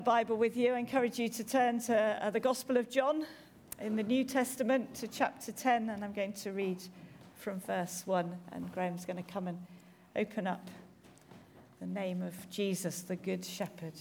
Bible with you. I encourage you to turn to the Gospel of John in the New Testament to chapter 10, and I'm going to read from verse 1, and Graham's going to come and open up the name of Jesus, the Good Shepherd.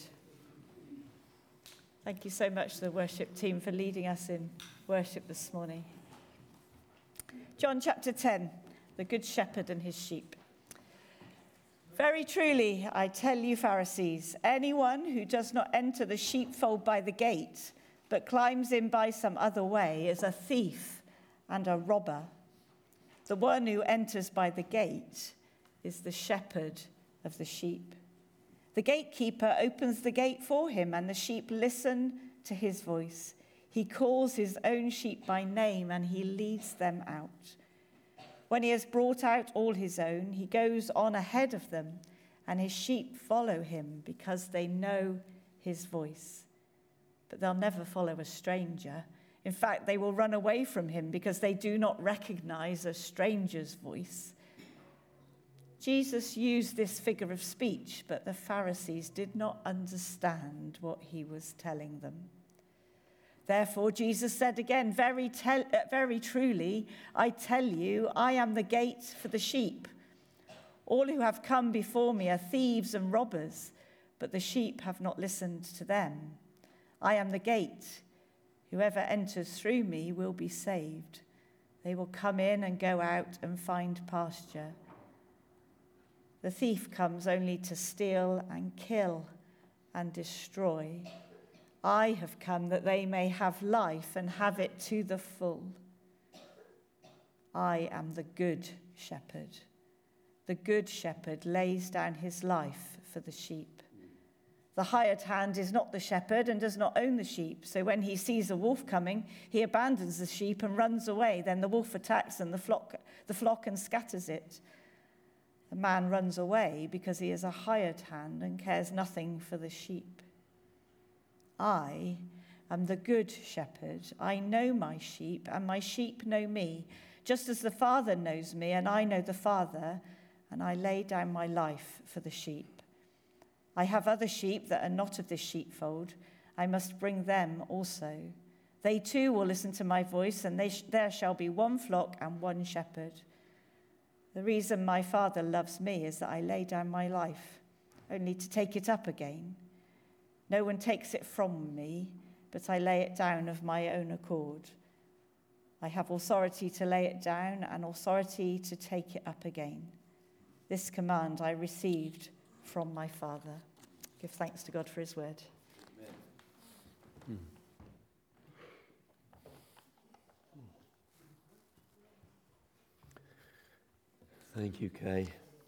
Thank you so much to the worship team for leading us in worship this morning. John chapter 10, the Good Shepherd and his sheep. Very truly, I tell you, Pharisees, anyone who does not enter the sheepfold by the gate, but climbs in by some other way, is a thief and a robber. The one who enters by the gate is the shepherd of the sheep. The gatekeeper opens the gate for him, and the sheep listen to his voice. He calls his own sheep by name, and he leads them out. When he has brought out all his own, he goes on ahead of them, and his sheep follow him because they know his voice. But they'll never follow a stranger. In fact, they will run away from him because they do not recognize a stranger's voice. Jesus used this figure of speech, but the Pharisees did not understand what he was telling them. Therefore, Jesus said again, very truly, I tell you, I am the gate for the sheep. All who have come before me are thieves and robbers, but the sheep have not listened to them. I am the gate. Whoever enters through me will be saved. They will come in and go out and find pasture. The thief comes only to steal and kill and destroy. I have come that they may have life and have it to the full. I am the good shepherd. The good shepherd lays down his life for the sheep. The hired hand is not the shepherd and does not own the sheep. So when he sees a wolf coming, he abandons the sheep and runs away. Then the wolf attacks and the flock and scatters it. The man runs away because he is a hired hand and cares nothing for the sheep. I am the good shepherd. I know my sheep, and my sheep know me, just as the Father knows me, and I know the Father, and I lay down my life for the sheep. I have other sheep that are not of this sheepfold. I must bring them also. They too will listen to my voice, and there shall be one flock and one shepherd. The reason my Father loves me is that I lay down my life, only to take it up again. No one takes it from me, but I lay it down of my own accord. I have authority to lay it down and authority to take it up again. This command I received from my Father. Give thanks to God for his word. Amen. Thank you, Kay.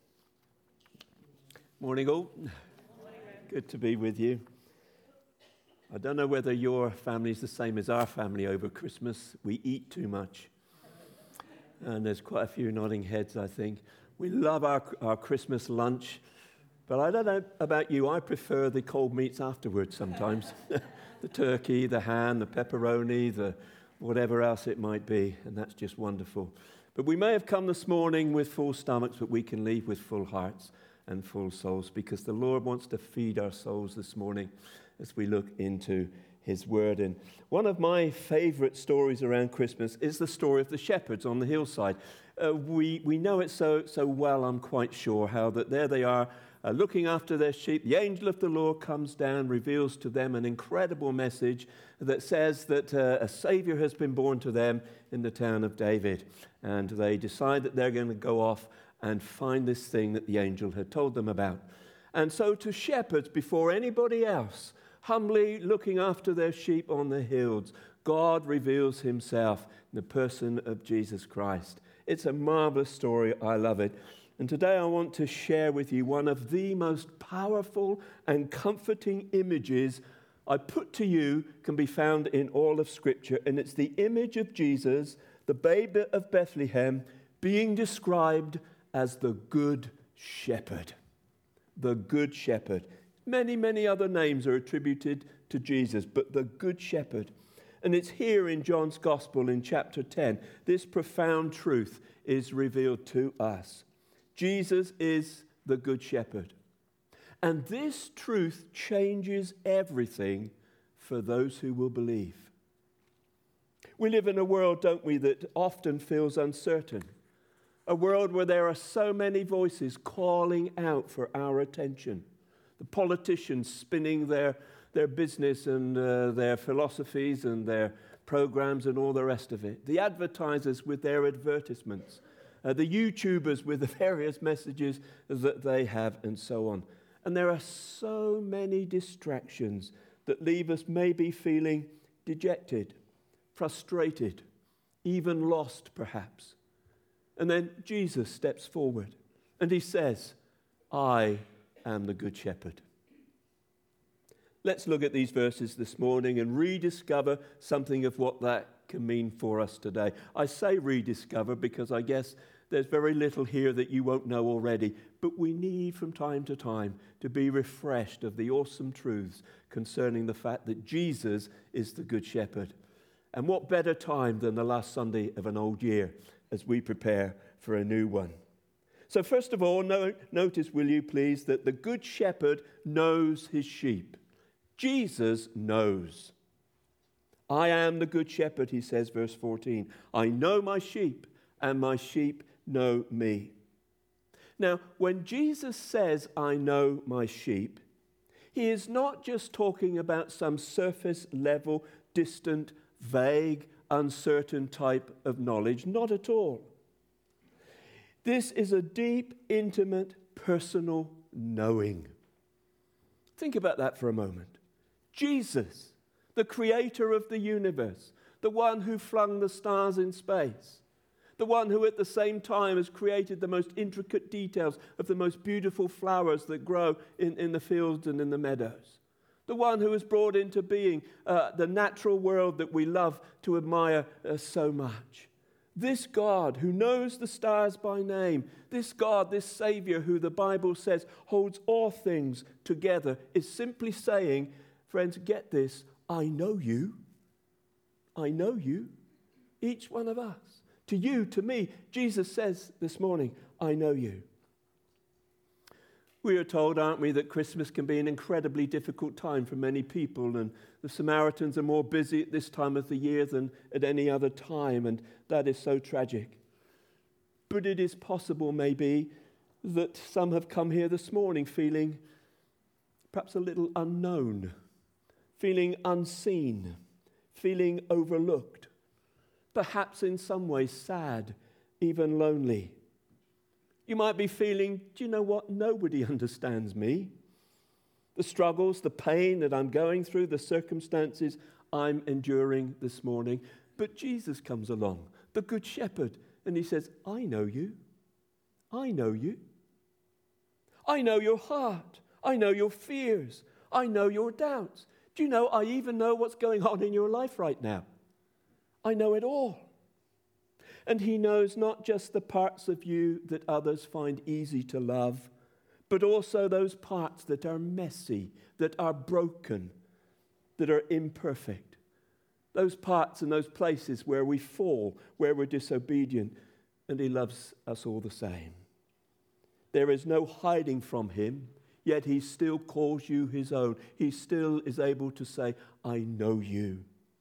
Morning all. Good to be with you. I don't know whether your family is the same as our family over Christmas. We eat too much. And there's quite a few nodding heads, I think. We love our Christmas lunch. But I don't know about you, I prefer the cold meats afterwards sometimes. The turkey, the ham, the pepperoni, the whatever else it might be. And that's just wonderful. But we may have come this morning with full stomachs, but we can leave with full hearts and full souls, because the Lord wants to feed our souls this morning as we look into his word. And one of my favorite stories around Christmas is the story of the shepherds on the hillside. We know it so well, I'm quite sure, how that there they are looking after their sheep. The angel of the Lord comes down, reveals to them an incredible message that says that a Savior has been born to them in the town of David. And they decide that they're going to go off and find this thing that the angel had told them about. And so to shepherds, before anybody else, humbly looking after their sheep on the hills, God reveals himself in the person of Jesus Christ. It's a marvelous story. I love it. And today I want to share with you one of the most powerful and comforting images I put to you can be found in all of Scripture. And it's the image of Jesus, the babe of Bethlehem, being described as the Good Shepherd. The Good Shepherd. Many, many other names are attributed to Jesus, but the Good Shepherd. And it's here in John's Gospel in chapter 10, this profound truth is revealed to us. Jesus is the Good Shepherd. And this truth changes everything for those who will believe. We live in a world, don't we, that often feels uncertain. A world where there are so many voices calling out for our attention. The politicians spinning their business and their philosophies and their programs and all the rest of it. The advertisers with their advertisements. The YouTubers with the various messages that they have and so on. And there are so many distractions that leave us maybe feeling dejected, frustrated, even lost perhaps. And then Jesus steps forward and he says, I am the Good Shepherd. Let's look at these verses this morning and rediscover something of what that can mean for us today. I say rediscover because I guess there's very little here that you won't know already, but we need from time to time to be refreshed of the awesome truths concerning the fact that Jesus is the Good Shepherd. And what better time than the last Sunday of an old year as we prepare for a new one. So first of all, notice, will you please, that the Good Shepherd knows his sheep. Jesus knows. I am the Good Shepherd, he says, verse 14. I know my sheep, and my sheep know me. Now, when Jesus says, I know my sheep, he is not just talking about some surface level, distant, vague, uncertain type of knowledge. Not at all. This is a deep, intimate, personal knowing. Think about that for a moment. Jesus, the creator of the universe, the one who flung the stars in space, the one who at the same time has created the most intricate details of the most beautiful flowers that grow in the fields and in the meadows, the one who has brought into being the natural world that we love to admire so much. This God who knows the stars by name, this God, this Savior who the Bible says holds all things together, is simply saying, friends, get this, I know you. I know you. Each one of us. To you, to me, Jesus says this morning, I know you. We are told, aren't we, that Christmas can be an incredibly difficult time for many people, and the Samaritans are more busy at this time of the year than at any other time, and that is so tragic. But it is possible, maybe, that some have come here this morning feeling perhaps a little unknown, feeling unseen, feeling overlooked, perhaps in some ways sad, even lonely. You might be feeling, do you know what? Nobody understands me. The struggles, the pain that I'm going through, the circumstances I'm enduring this morning. But Jesus comes along, the Good Shepherd, and he says, I know you. I know you. I know your heart. I know your fears. I know your doubts. Do you know, I even know what's going on in your life right now. I know it all. And he knows not just the parts of you that others find easy to love, but also those parts that are messy, that are broken, that are imperfect. Those parts and those places where we fall, where we're disobedient, and he loves us all the same. There is no hiding from him, yet he still calls you his own. He still is able to say, I know you.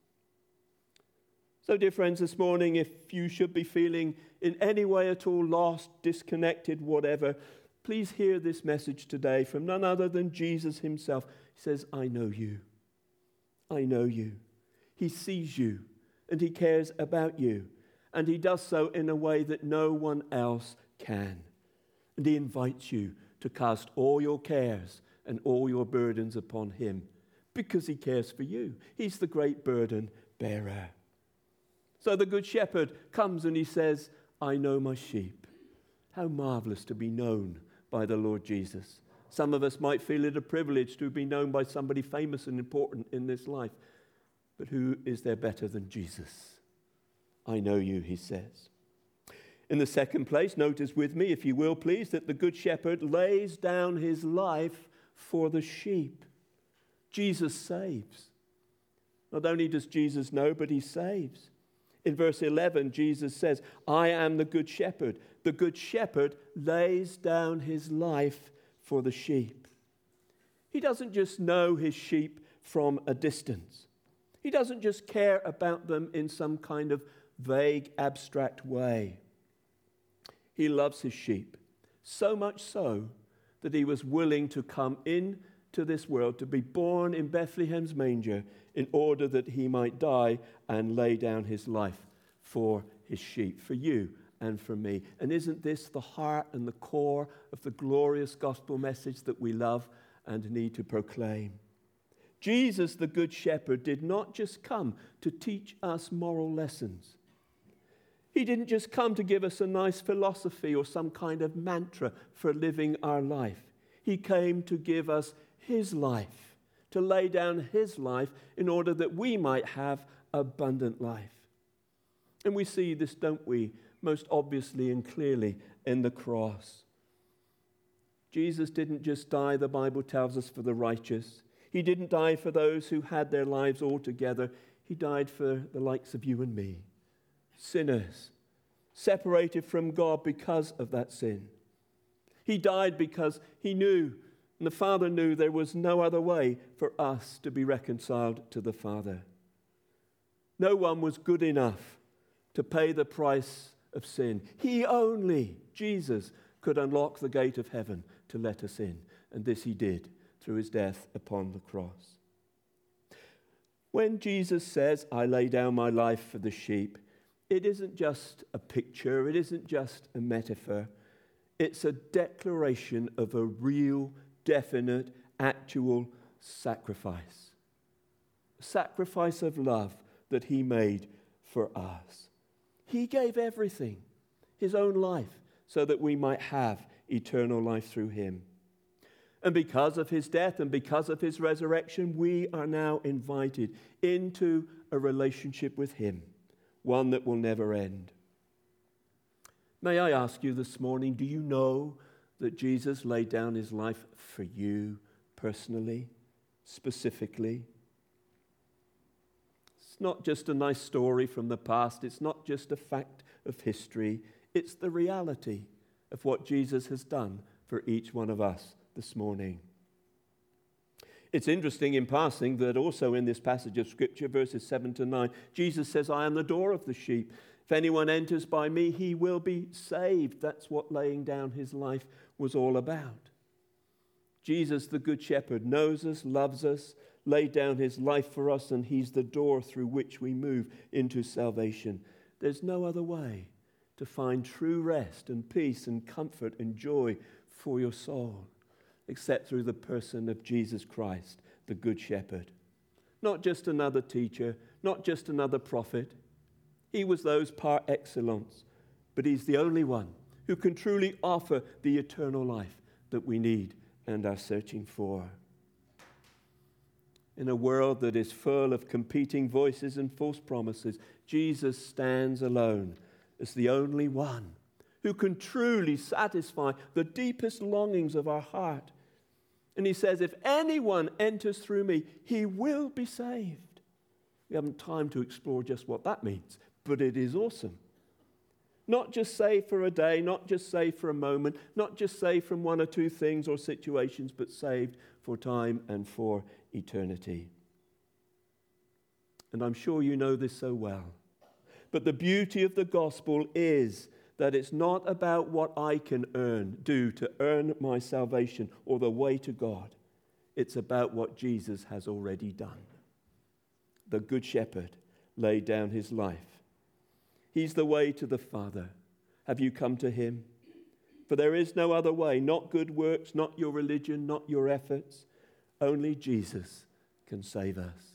So, dear friends, this morning, if you should be feeling in any way at all lost, disconnected, whatever, please hear this message today from none other than Jesus himself. He says, I know you. I know you. He sees you and he cares about you. And he does so in a way that no one else can. And he invites you to cast all your cares and all your burdens upon him because he cares for you. He's the great burden bearer. So the Good Shepherd comes and he says, I know my sheep. How marvelous to be known by the Lord Jesus. Some of us might feel it a privilege to be known by somebody famous and important in this life. But who is there better than Jesus? I know you, he says. In the second place, notice with me, if you will please, that the Good Shepherd lays down his life for the sheep. Jesus saves. Not only does Jesus know, but he saves. In verse 11, Jesus says, I am the Good Shepherd. The Good Shepherd lays down his life for the sheep. He doesn't just know his sheep from a distance. He doesn't just care about them in some kind of vague, abstract way. He loves his sheep, so much so that he was willing to come into this world, to be born in Bethlehem's manger, in order that he might die and lay down his life for his sheep, for you and for me. And isn't this the heart and the core of the glorious gospel message that we love and need to proclaim? Jesus, the Good Shepherd, did not just come to teach us moral lessons. He didn't just come to give us a nice philosophy or some kind of mantra for living our life. He came to give us his life, to lay down his life in order that we might have abundant life. And we see this, don't we, most obviously and clearly in the cross. Jesus didn't just die, the Bible tells us, for the righteous. He didn't die for those who had their lives all together. He died for the likes of you and me, sinners, separated from God because of that sin. He died because he knew, and the Father knew, there was no other way for us to be reconciled to the Father. No one was good enough to pay the price of sin. He only, Jesus, could unlock the gate of heaven to let us in. And this he did through his death upon the cross. When Jesus says, I lay down my life for the sheep, it isn't just a picture, it isn't just a metaphor. It's a declaration of a real, definite, actual sacrifice. A sacrifice of love that he made for us. He gave everything, his own life, so that we might have eternal life through him. And because of his death and because of his resurrection, we are now invited into a relationship with him, one that will never end. May I ask you this morning, do you know that Jesus laid down his life for you personally, specifically? It's not just a nice story from the past. It's not just a fact of history. It's the reality of what Jesus has done for each one of us this morning. It's interesting in passing that also in this passage of Scripture, verses 7 to 9, Jesus says, I am the door of the sheep. If anyone enters by me, he will be saved. That's what laying down his life was all about. Jesus, the Good Shepherd, knows us, loves us, laid down his life for us, and he's the door through which we move into salvation. There's no other way to find true rest and peace and comfort and joy for your soul except through the person of Jesus Christ, the Good Shepherd. Not just another teacher, not just another prophet. He was those par excellence, but he's the only one who can truly offer the eternal life that we need and are searching for. In a world that is full of competing voices and false promises, Jesus stands alone as the only one who can truly satisfy the deepest longings of our heart. And he says, if anyone enters through me, he will be saved. We haven't time to explore just what that means, but it is awesome. Not just saved for a day, not just saved for a moment, not just saved from one or two things or situations, but saved for time and for eternity. And I'm sure you know this so well. But the beauty of the gospel is that it's not about what I can do to earn my salvation or the way to God. It's about what Jesus has already done. The Good Shepherd laid down his life. He's the way to the Father. Have you come to him? For there is no other way, not good works, not your religion, not your efforts. Only Jesus can save us.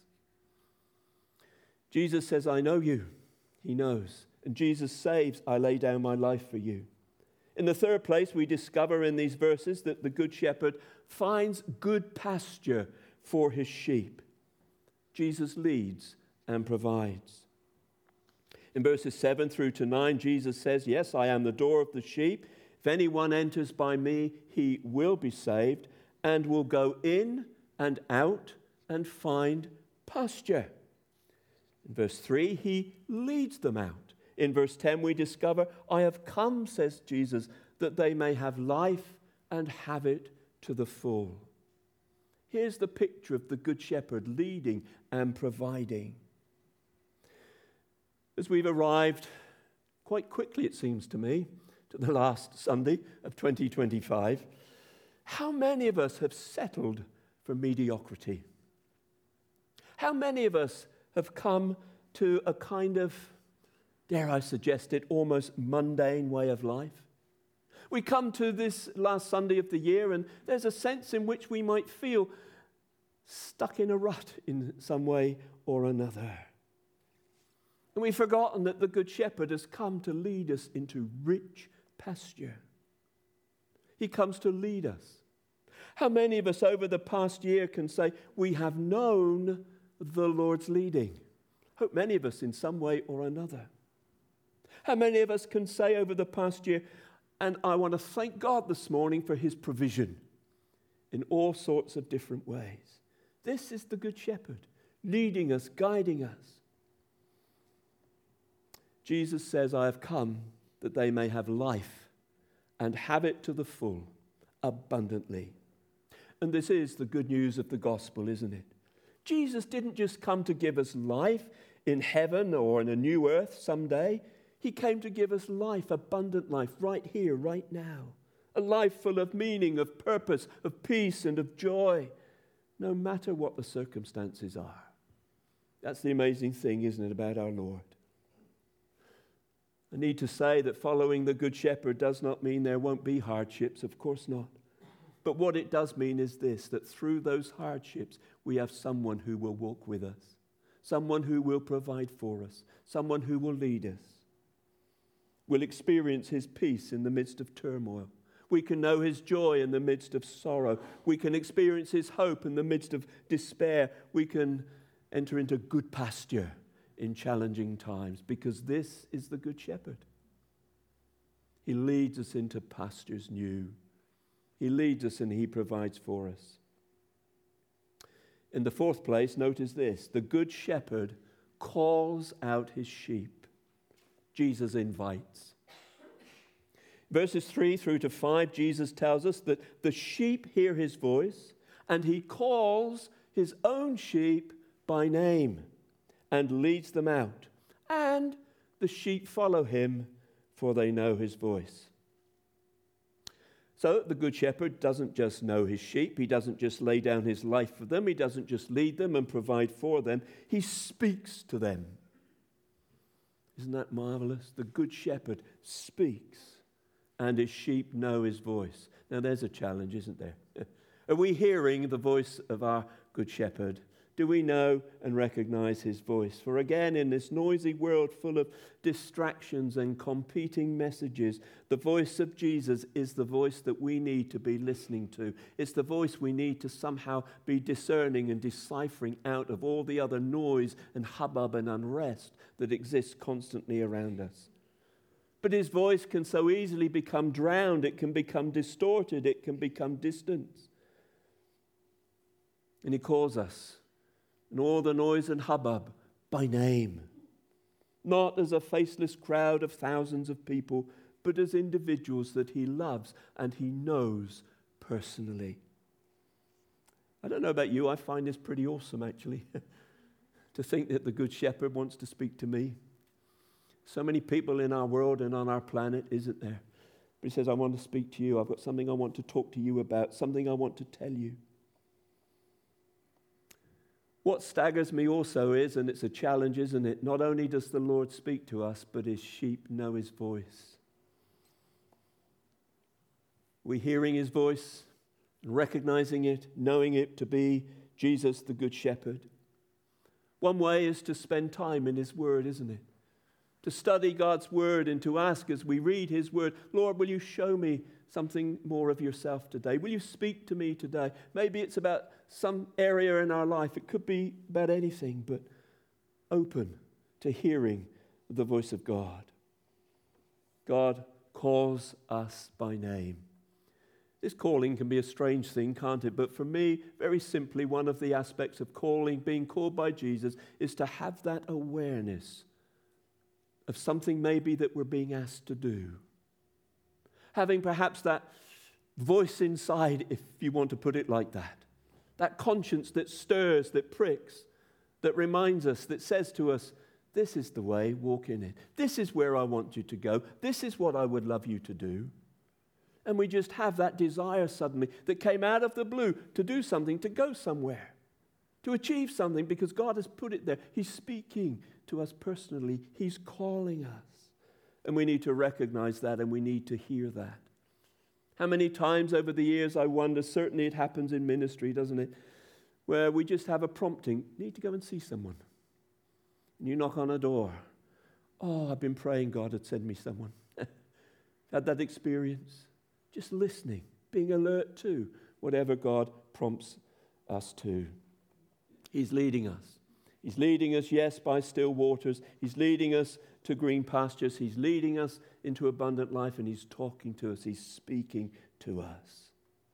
Jesus says, I know you. He knows. And Jesus saves, I lay down my life for you. In the third place, we discover in these verses that the Good Shepherd finds good pasture for his sheep. Jesus leads and provides. In verses 7 through to 9, Jesus says, yes, I am the door of the sheep. If anyone enters by me, he will be saved and will go in and out and find pasture. In verse 3, he leads them out. In verse 10, we discover, I have come, says Jesus, that they may have life and have it to the full. Here's the picture of the Good Shepherd leading and providing. As we've arrived, quite quickly it seems to me, to the last Sunday of 2025, how many of us have settled for mediocrity? How many of us have come to a kind of, dare I suggest it, almost mundane way of life? We come to this last Sunday of the year, and there's a sense in which we might feel stuck in a rut in some way or another. And we've forgotten that the Good Shepherd has come to lead us into rich pasture. He comes to lead us. How many of us over the past year can say, we have known the Lord's leading? Hope many of us in some way or another. How many of us can say over the past year, and I want to thank God this morning for his provision in all sorts of different ways. This is the Good Shepherd, leading us, guiding us. Jesus says, I have come that they may have life and have it to the full, abundantly. And this is the good news of the gospel, isn't it? Jesus didn't just come to give us life in heaven or in a new earth someday. He came to give us life, abundant life, right here, right now. A life full of meaning, of purpose, of peace and of joy, no matter what the circumstances are. That's the amazing thing, isn't it, about our Lord? I need to say that following the Good Shepherd does not mean there won't be hardships, of course not. But what it does mean is this, that through those hardships, we have someone who will walk with us, someone who will provide for us, someone who will lead us. We'll experience his peace in the midst of turmoil. We can know his joy in the midst of sorrow. We can experience his hope in the midst of despair. We can enter into good pasture in challenging times, because this is the Good Shepherd. He leads us into pastures new. He leads us and he provides for us. In the fourth place, notice this: the Good Shepherd calls out his sheep. Jesus invites. Verses 3 through to 5, Jesus tells us that the sheep hear his voice, and he calls his own sheep by name and leads them out. And the sheep follow him, for they know his voice. So the Good Shepherd doesn't just know his sheep. He doesn't just lay down his life for them. He doesn't just lead them and provide for them. He speaks to them. Isn't that marvelous? The Good Shepherd speaks, and his sheep know his voice. Now there's a challenge, isn't there? Are we hearing the voice of our Good Shepherd? Do we know and recognize his voice? For again, in this noisy world full of distractions and competing messages, the voice of Jesus is the voice that we need to be listening to. It's the voice we need to somehow be discerning and deciphering out of all the other noise and hubbub and unrest that exists constantly around us. But his voice can so easily become drowned. It can become distorted. It can become distant. And he calls us, and all the noise and hubbub, by name. Not as a faceless crowd of thousands of people, but as individuals that he loves and he knows personally. I don't know about you, I find this pretty awesome actually, to think that the Good Shepherd wants to speak to me. So many people in our world and on our planet, isn't there? But he says, I want to speak to you. I've got something I want to talk to you about, something I want to tell you. What staggers me also is, and it's a challenge, isn't it? Not only does the Lord speak to us, but his sheep know his voice. We're hearing his voice, recognizing it, knowing it to be Jesus, the Good Shepherd. One way is to spend time in his word, isn't it? To study God's word and to ask as we read his word, Lord, will you show me something more of yourself today? Will you speak to me today? Maybe it's about some area in our life. It could be about anything, but open to hearing the voice of God. God calls us by name. This calling can be a strange thing, can't it? But for me, very simply, one of the aspects of calling, being called by Jesus, is to have that awareness of something maybe that we're being asked to do. Having perhaps that voice inside, if you want to put it like that, That conscience that stirs, that pricks, that reminds us, that says to us, this is the way, walk in it. This is where I want you to go. This is what I would love you to do. And we just have that desire suddenly that came out of the blue to do something, to go somewhere, to achieve something because God has put it there. He's speaking to us personally. He's calling us. And we need to recognize that and we need to hear that. How many times over the years I wonder, certainly it happens in ministry, doesn't it? Where we just have a prompting, need to go and see someone. And you knock on a door. Oh, I've been praying God would send me someone. Had that experience? Just listening, being alert to whatever God prompts us to. He's leading us. He's leading us, yes, by still waters. He's leading us to green pastures. He's leading us into abundant life, and He's talking to us. He's speaking to us.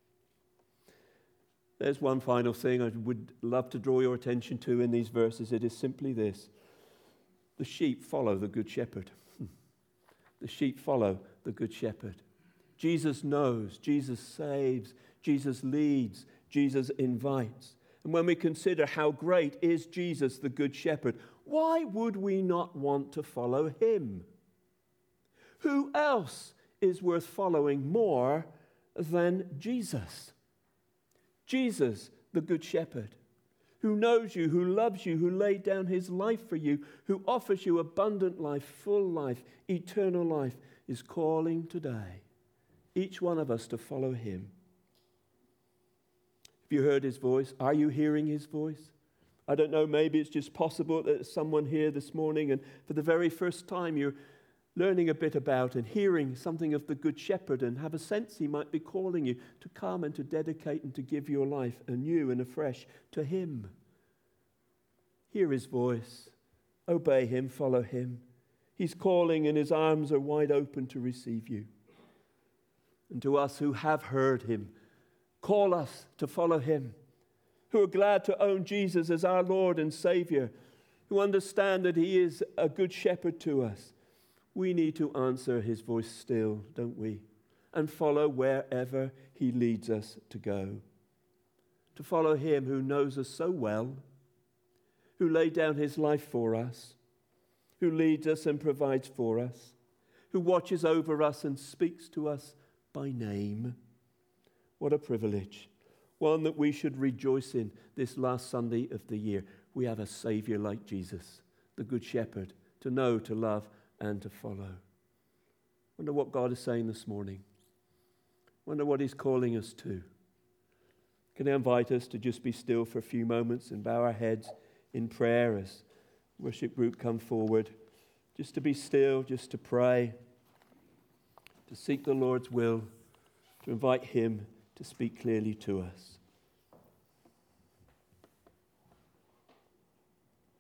There's one final thing I would love to draw your attention to in these verses. It is simply this. The sheep follow the Good Shepherd. The sheep follow the Good Shepherd. Jesus knows, Jesus saves, Jesus leads, Jesus invites. And when we consider how great is Jesus, the Good Shepherd, why would we not want to follow Him? Who else is worth following more than Jesus? Jesus, the Good Shepherd, who knows you, who loves you, who laid down His life for you, who offers you abundant life, full life, eternal life, is calling today each one of us to follow Him. Have you heard His voice? Are you hearing His voice? I don't know, maybe it's just possible that there's someone here this morning and for the very first time you're learning a bit about and hearing something of the Good Shepherd and have a sense He might be calling you to come and to dedicate and to give your life anew and afresh to Him. Hear His voice. Obey Him. Follow Him. He's calling and His arms are wide open to receive you. And to us who have heard Him, call us to follow Him, who are glad to own Jesus as our Lord and Savior, who understand that He is a good shepherd to us. We need to answer His voice still, don't we? And follow wherever He leads us to go. To follow Him who knows us so well, who laid down His life for us, who leads us and provides for us, who watches over us and speaks to us by name. What a privilege. One that we should rejoice in this last Sunday of the year. We have a Savior like Jesus, the Good Shepherd, to know, to love, and to follow. Wonder what God is saying this morning. Wonder what He's calling us to. Can I invite us to just be still for a few moments and bow our heads in prayer as worship group come forward. Just to be still, just to pray, to seek the Lord's will, to invite Him to speak clearly to us.